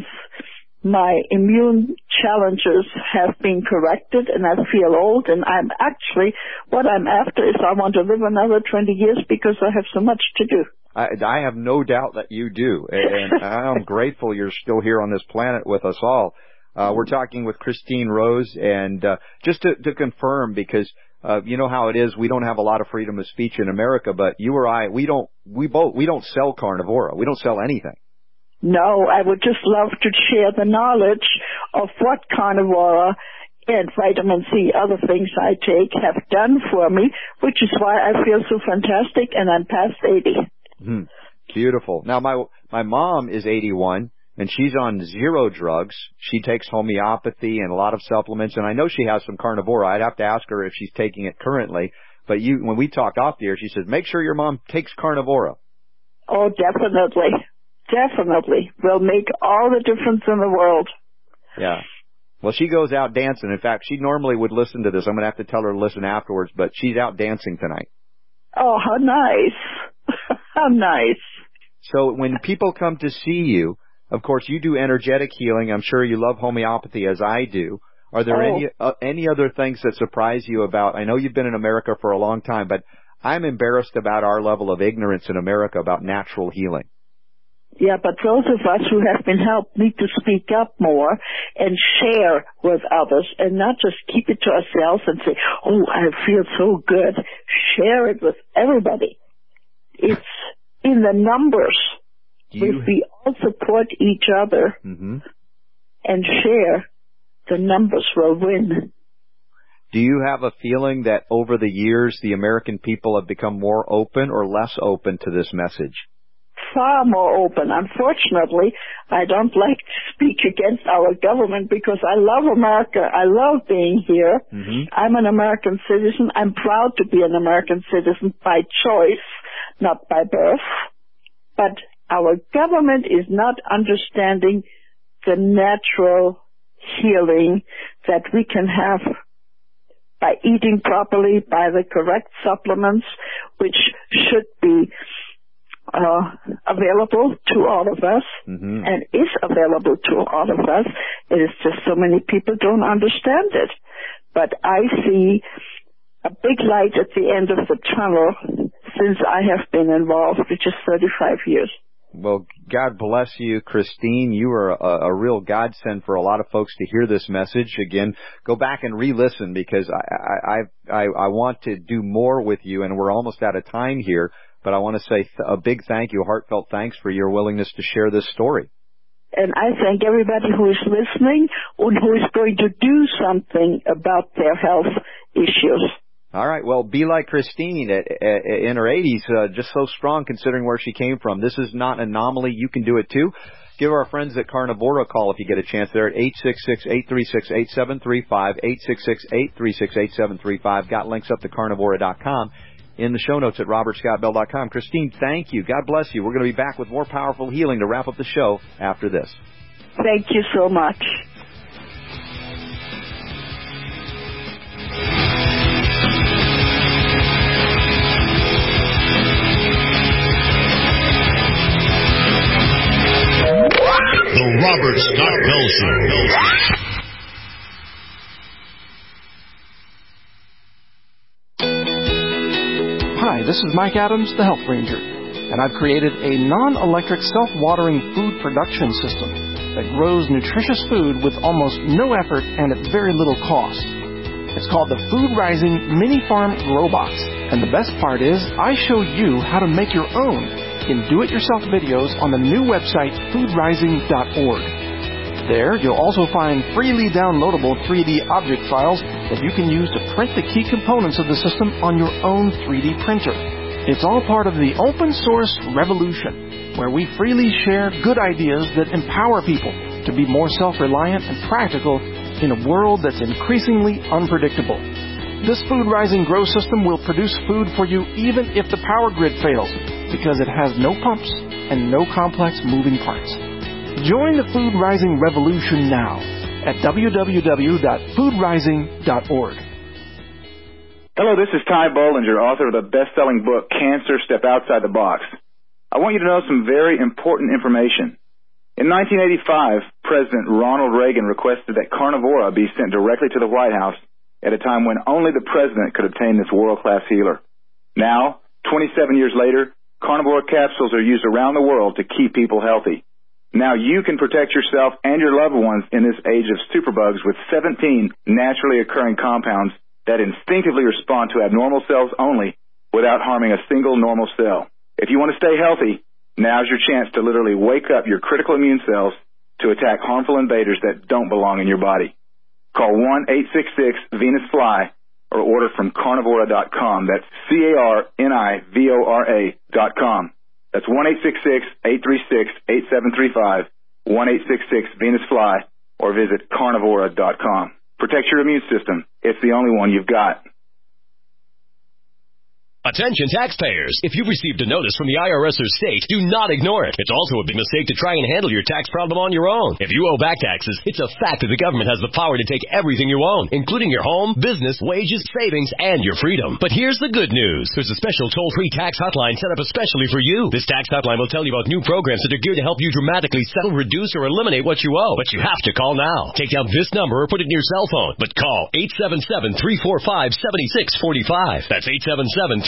my immune challenges have been corrected and I feel old, and I'm actually, what I'm after is I want to live another twenty years because I have so much to do. I, I have no doubt that you do, and I'm grateful you're still here on this planet with us all. Uh, we're talking with Christine Rose, and uh, just to, to confirm, because uh, you know how it is, we don't have a lot of freedom of speech in America, but you or I, we don't, we both, we don't sell carnivora. We don't sell anything. No, I would just love to share the knowledge of what carnivora and vitamin C, other things I take, have done for me, which is why I feel so fantastic, and I'm past eighty. Hmm. Beautiful. Now, my my mom is eighty-one, and she's on zero drugs. She takes homeopathy and a lot of supplements, and I know she has some carnivora. I'd have to ask her if she's taking it currently. But you, when we talked off the air, she says, make sure your mom takes carnivora. Oh, definitely. Definitely. Will make all the difference in the world. Yeah. Well, she goes out dancing. In fact, she normally would listen to this. I'm going to have to tell her to listen afterwards, but she's out dancing tonight. Oh, how nice. How nice. So when people come to see you, of course, you do energetic healing. I'm sure you love homeopathy as I do. Are there oh. any uh, any other things that surprise you about, I know you've been in America for a long time, but I'm embarrassed about our level of ignorance in America about natural healing. Yeah, but those of us who have been helped need to speak up more and share with others and not just keep it to ourselves and say, oh, I feel so good. Share it with everybody. It's in the numbers. You... If we all support each other mm-hmm. and share, the numbers will win. Do you have a feeling that over the years the American people have become more open or less open to this message? Far more open. Unfortunately, I don't like to speak against our government because I love America. I love being here. Mm-hmm. I'm an American citizen. I'm proud to be an American citizen by choice, not by birth. But our government is not understanding the natural healing that we can have by eating properly, by the correct supplements, which should be uh available to all of us, mm-hmm. and is available to all of us. It is just so many people don't understand it. But I see a big light at the end of the tunnel since I have been involved, which is thirty-five years. Well, God bless you, Christine. You are a, a real godsend for a lot of folks to hear this message. Again, go back and re-listen because I, I, I, I want to do more with you, and we're almost out of time here. But I want to say th- a big thank you, heartfelt thanks for your willingness to share this story. And I thank everybody who is listening and who is going to do something about their health issues. All right. Well, be like Christine at, at, in her eighties, uh, just so strong considering where she came from. This is not an anomaly. You can do it too. Give our friends at Carnivora a call if you get a chance there at eight six six, eight three six, eight seven three five, eight six six, eight three six, eight seven three five. Got links up to carnivora dot com in the show notes at robert scott bell dot com. Christine, thank you. God bless you. We're going to be back with more powerful healing to wrap up the show after this. Thank you so much. The Robert Scott Bell Show. Hi, this is Mike Adams, the Health Ranger, and I've created a non-electric self-watering food production system that grows nutritious food with almost no effort and at very little cost. It's called the Food Rising Mini Farm Grow Box, and the best part is I show you how to make your own in do-it-yourself videos on the new website food rising dot org. There, you'll also find freely downloadable three D object files that you can use to print the key components of the system on your own three D printer. It's all part of the open source revolution, where we freely share good ideas that empower people to be more self-reliant and practical in a world that's increasingly unpredictable. This Food Rising Grow system will produce food for you even if the power grid fails, because it has no pumps and no complex moving parts. Join the Food Rising revolution now at w w w dot food rising dot org. Hello, this is Ty Bollinger, author of the best-selling book, Cancer, Step Outside the Box. I want you to know some very important information. In nineteen eighty-five, President Ronald Reagan requested that Carnivora be sent directly to the White House at a time when only the president could obtain this world-class healer. Now, twenty-seven years later, Carnivora capsules are used around the world to keep people healthy. Now you can protect yourself and your loved ones in this age of superbugs with seventeen naturally occurring compounds that instinctively respond to abnormal cells only without harming a single normal cell. If you want to stay healthy, now's your chance to literally wake up your critical immune cells to attack harmful invaders that don't belong in your body. Call one eight six six Venus Fly or order from carnivora dot com. That's C A R N I V O R A dot com. That's one eight six six, eight three six, eight seven three five, one eight six six Venus Fly, or visit carnivora dot com. Protect your immune system. It's the only one you've got. Attention taxpayers! If you've received a notice from the I R S or state, do not ignore it. It's also a big mistake to try and handle your tax problem on your own. If you owe back taxes, it's a fact that the government has the power to take everything you own, including your home, business, wages, savings, and your freedom. But here's the good news. There's a special toll-free tax hotline set up especially for you. This tax hotline will tell you about new programs that are geared to help you dramatically settle, reduce, or eliminate what you owe. But you have to call now. Take down this number or put it in your cell phone. But call eight seven seven, three four five, seven six four five. That's eight seven seven, three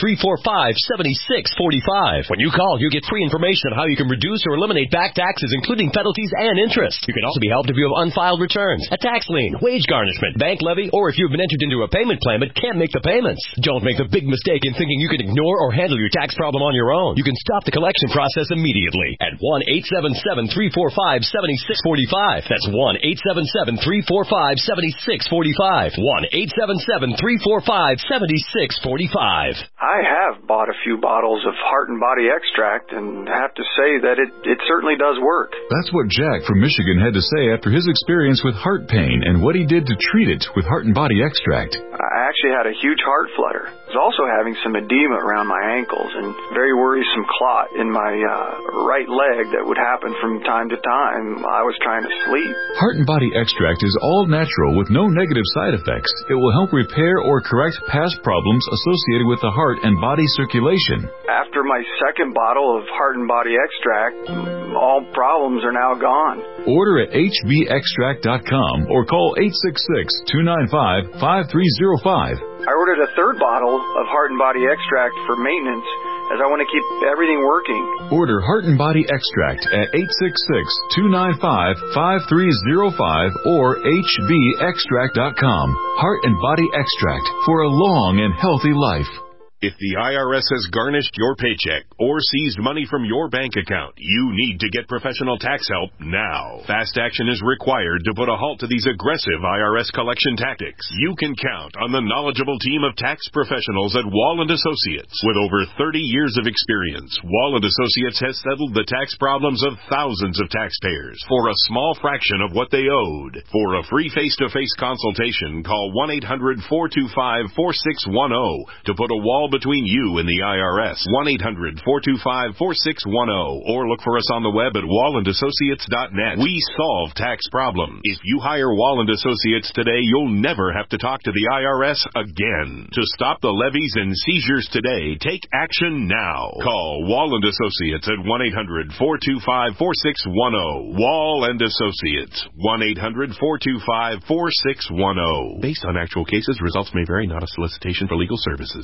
three four five, seven six four five. When you call, you get free information on how you can reduce or eliminate back taxes, including penalties and interest. You can also be helped if you have unfiled returns, a tax lien, wage garnishment, bank levy, or if you've been entered into a payment plan but can't make the payments. Don't make the big mistake in thinking you can ignore or handle your tax problem on your own. You can stop the collection process immediately at one eight seven seven, three four five, seven six four five. That's one eight seven seven, three four five, seven six four five. one eight seven seven, three four five, seven six four five. I have bought a few bottles of Heart and Body Extract and have to say that it, it certainly does work. That's what Jack from Michigan had to say after his experience with heart pain and what he did to treat it with Heart and Body Extract. I actually had a huge heart flutter. I was also having some edema around my ankles and very worrisome clot in my uh, right leg that would happen from time to time. I was trying to sleep. Heart and Body Extract is all natural with no negative side effects. It will help repair or correct past problems associated with the heart and body circulation. After my second bottle of Heart and Body Extract, all problems are now gone. Order at h b extract dot com or call eight six six, two nine five, five three zero five. I ordered a third bottle of Heart and Body Extract for maintenance as I want to keep everything working. Order Heart and Body Extract at eight six six, two nine five, five three zero five or h b extract dot com. Heart and Body Extract for a long and healthy life. If the I R S has garnished your paycheck or seized money from your bank account, you need to get professional tax help now. Fast action is required to put a halt to these aggressive I R S collection tactics. You can count on the knowledgeable team of tax professionals at Wall and Associates. With over thirty years of experience, Wall and Associates has settled the tax problems of thousands of taxpayers for a small fraction of what they owed. For a free face-to-face consultation, call one eight hundred, four two five, four six one zero to put a wall between you and the I R S. one eight hundred, four two five, four six one zero or look for us on the web at wall and associates dot net. We solve tax problems. If you hire Wall and Associates today, you'll never have to talk to the I R S again. To stop the levies and seizures today, take action now. Call Wall and Associates at one eight hundred, four two five, four six one zero. Wall and Associates, one eight hundred, four two five, four six one zero. Based on actual cases, results may vary, not a solicitation for legal services.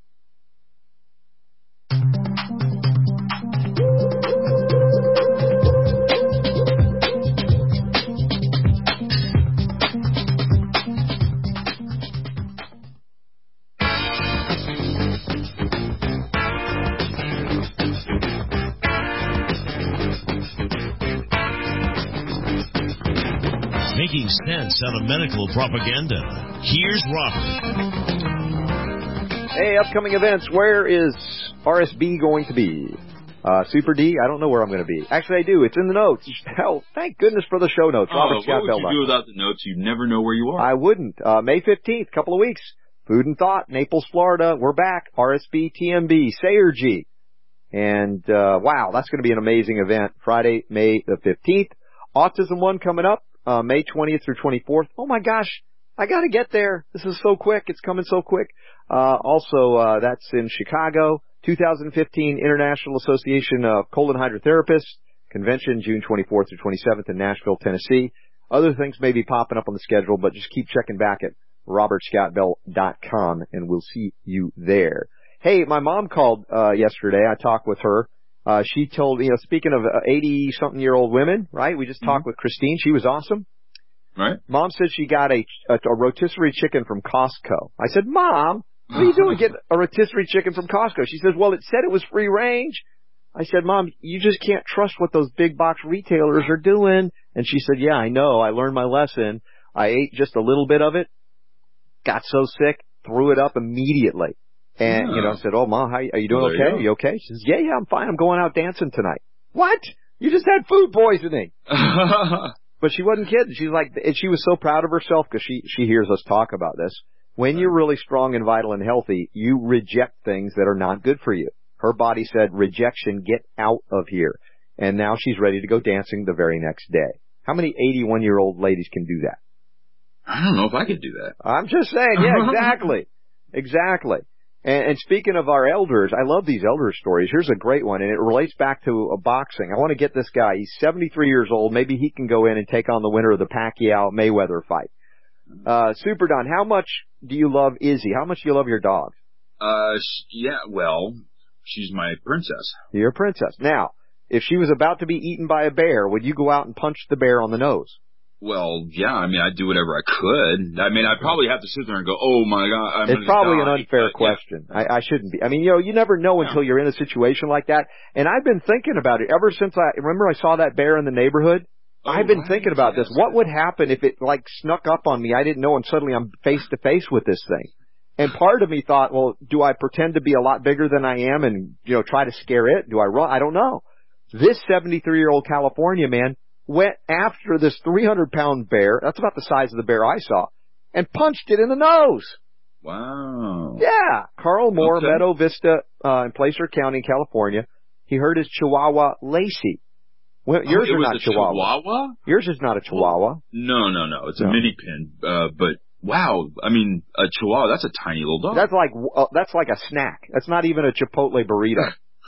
Making sense out of medical propaganda. Here's Robert. Hey, upcoming events. Where is R S B going to be? Uh, Super D? I don't know where I'm going to be. Actually, I do. It's in the notes. Hell, thank goodness for the show notes. Oh, Robert what Scott would Bell. you do without the notes? You'd never know where you are. I wouldn't. Uh, May fifteenth, couple of weeks. Food and Thought, Naples, Florida. We're back. R S B T M B, Sayergy. And, uh, wow, that's going to be an amazing event. Friday, May the fifteenth. Autism One coming up, uh, May twentieth through twenty-fourth. Oh my gosh, I got to get there. This is so quick. It's coming so quick. Uh, also, uh, that's in Chicago. two thousand fifteen International Association of Colon Hydrotherapists Convention, June twenty-fourth through twenty-seventh in Nashville, Tennessee. Other things may be popping up on the schedule, but just keep checking back at robert scott bell dot com and we'll see you there. Hey, my mom called, uh, yesterday. I talked with her. Uh, she told, you know, speaking of eighty-something year old women, right? We just mm-hmm. talked with Christine. She was awesome. Right. Mom said she got a, a, a rotisserie chicken from Costco. I said, Mom, what are you doing getting a rotisserie chicken from Costco? She says, well, it said it was free range. I said, Mom, you just can't trust what those big box retailers are doing. And she said, yeah, I know. I learned my lesson. I ate just a little bit of it, got so sick, threw it up immediately. And, yeah. you know, I said, oh, Mom, how, are you doing well, okay? You are you okay? She says, yeah, yeah, I'm fine. I'm going out dancing tonight. What? You just had food poisoning. But she wasn't kidding. She's like, and she was so proud of herself because she, she hears us talk about this. When you're really strong and vital and healthy, you reject things that are not good for you. Her body said, rejection, get out of here. And now she's ready to go dancing the very next day. How many eighty-one-year-old ladies can do that? I don't know if I could do that. I'm just saying, yeah, exactly. Exactly. And, and speaking of our elders, I love these elder stories. Here's a great one, and it relates back to a boxing. I want to get this guy. He's seventy-three years old. Maybe he can go in and take on the winner of the Pacquiao-Mayweather fight. Uh, Super Don, how much do you love Izzy? How much do you love your dog? Uh, yeah, well, she's my princess. You're a princess. Now, if she was about to be eaten by a bear, would you go out and punch the bear on the nose? Well, yeah, I mean, I'd do whatever I could. I mean, I'd probably have to sit there and go, oh, my God, I'm It's probably die. an unfair but, question. Yeah. I, I shouldn't be. I mean, you know, you never know until you're in a situation like that. And I've been thinking about it ever since I, remember I saw that bear in the neighborhood? Oh, I've been right. thinking about yes. this. What would happen if it, like, snuck up on me? I didn't know, and suddenly I'm face to face with this thing. And part of me thought, well, do I pretend to be a lot bigger than I am and, you know, try to scare it? Do I run? I don't know. This seventy-three-year-old California man went after this three hundred pound bear, that's about the size of the bear I saw, and punched it in the nose. Wow. Yeah. Carl Moore, okay. Meadow Vista, uh, in Placer County, California. He hurt his Chihuahua, Lacey. Well, yours oh, is not a Chihuahua. Chihuahua. Yours is not a Chihuahua. No, no, no. It's no. a mini pin. Uh, but wow, I mean, a Chihuahua, that's a tiny little dog. That's like, uh, that's like a snack. That's not even a Chipotle burrito.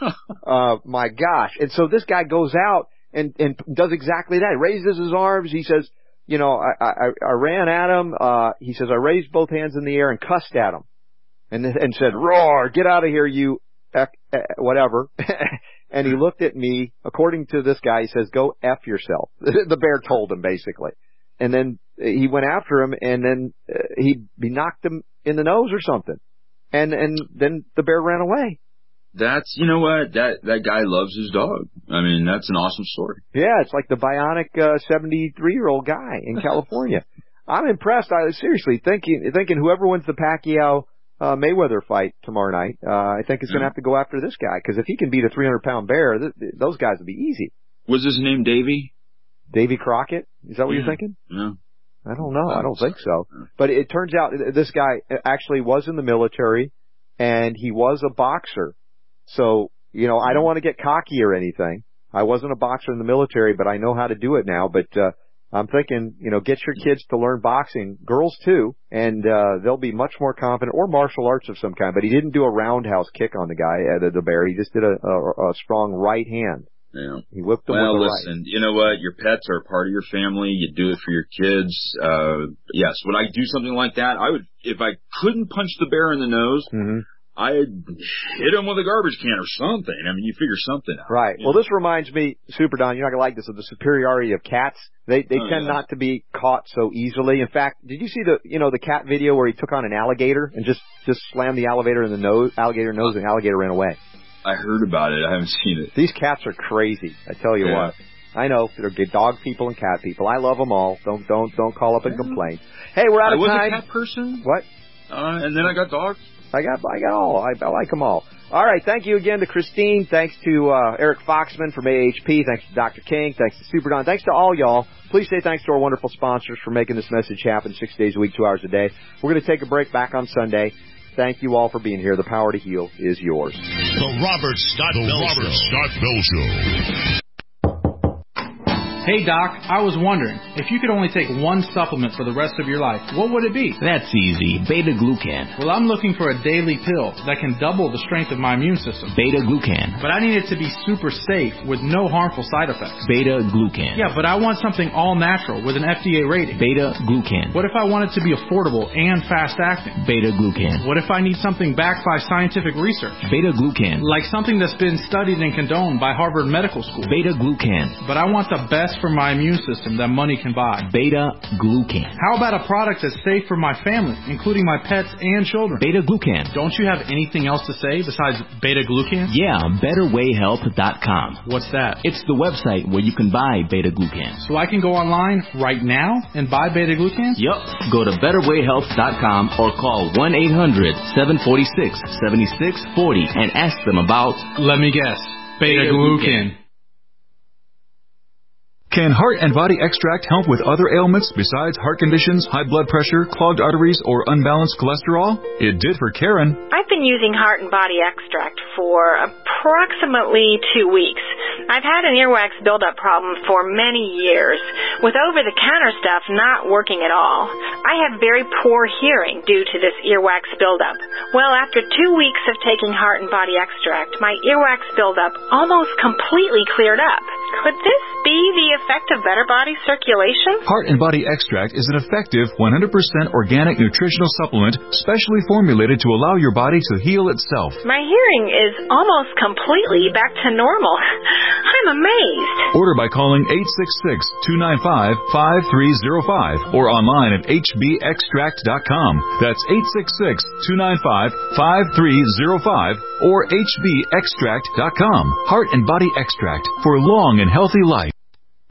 uh, my gosh. And so this guy goes out and, and does exactly that. He raises his arms. He says, you know, I, I, I ran at him. Uh, he says, I raised both hands in the air and cussed at him and, and said, roar, get out of here, you, uh, uh, whatever. And he looked at me, according to this guy, he says, go F yourself. The bear told him, basically. And then he went after him, and then uh, he, he knocked him in the nose or something. And, and then the bear ran away. That's, you know what, that, that guy loves his dog. I mean, that's an awesome story. Yeah, it's like the bionic, uh, seventy-three-year-old guy in California. I'm impressed. I was seriously thinking, thinking whoever wins the Pacquiao, uh, Mayweather fight tomorrow night, uh, I think is going to have to go after this guy. Cause if he can beat a three hundred pound bear, th- th- those guys will be easy. Was his name Davy? Davy Crockett? Is that what yeah. you're thinking? Yeah. I don't know. I don't think so. But it turns out this guy actually was in the military and he was a boxer. So, you know, I don't want to get cocky or anything. I wasn't a boxer in the military, but I know how to do it now. But, uh, I'm thinking, you know, get your kids to learn boxing, girls too, and, uh, they'll be much more confident, or martial arts of some kind. But he didn't do a roundhouse kick on the guy, uh, the, the bear. He just did a, a, a strong right hand. Yeah. He whipped him well, with the listen, right. You know what? Your pets are a part of your family. You do it for your kids. Uh, yes, would I do something like that? I would, if I couldn't punch the bear in the nose, mm-hmm. I'd hit him with a garbage can or something. I mean, you figure something out. Right. Well, know? This reminds me, Super Don, you're not going to like this, of the superiority of cats. They they oh, tend yeah. not to be caught so easily. In fact, did you see the, you know, the cat video where he took on an alligator and just, just slammed the alligator in the nose, alligator nose, and the alligator ran away? I heard about it. I haven't seen it. These cats are crazy. I tell you yeah. what. I know. They're dog people and cat people. I love them all. Don't, don't, don't call up and complain. Hey, we're out of I was time. a cat person. What? Uh, and then I got dogs. I got, I got all. I, I like them all. All right. Thank you again to Christine. Thanks to uh, Eric Foxman from A H P. Thanks to Doctor King. Thanks to Super Don. Thanks to all y'all. Please say thanks to our wonderful sponsors for making this message happen six days a week, two hours a day. We're going to take a break back on Sunday. Thank you all for being here. The power to heal is yours. The Robert Scott the Bell Robert Show. Scott Bell Show. Hey, Doc, I was wondering, if you could only take one supplement for the rest of your life, what would it be? That's easy. Beta-glucan. Well, I'm looking for a daily pill that can double the strength of my immune system. Beta-glucan. But I need it to be super safe with no harmful side effects. Beta-glucan. Yeah, but I want something all-natural with an F D A rating. Beta-glucan. What if I want it to be affordable and fast-acting? Beta-glucan. What if I need something backed by scientific research? Beta-glucan. Like something that's been studied and condoned by Harvard Medical School. Beta-glucan. But I want the best for my immune system that money can buy. Beta-glucan. How about a product that's safe for my family, including my pets and children? Beta-glucan. Don't you have anything else to say besides beta-glucan? Yeah, better way health dot com. What's that? It's the website where you can buy beta-glucan. So I can go online right now and buy beta-glucan? Yep. Go to better way health dot com or call one eight hundred seven four six seven six four zero and ask them about... Let me guess. Beta-glucan. Can Heart and Body Extract help with other ailments besides heart conditions, high blood pressure, clogged arteries, or unbalanced cholesterol? It did for Karen. I've been using Heart and Body Extract for approximately two weeks. I've had an earwax buildup problem for many years, with over-the-counter stuff not working at all. I have very poor hearing due to this earwax buildup. Well, after two weeks of taking Heart and Body Extract, my earwax buildup almost completely cleared up. Could this be the effect of better body circulation? Heart and Body Extract is an effective one hundred percent organic nutritional supplement specially formulated to allow your body to heal itself. My hearing is almost completely back to normal. I'm amazed. Order by calling eight six six, two nine five, five three zero five or online at h b extract dot com. That's eight six six, two nine five, five three zero five or h b extract dot com. Heart and Body Extract for long and healthy life.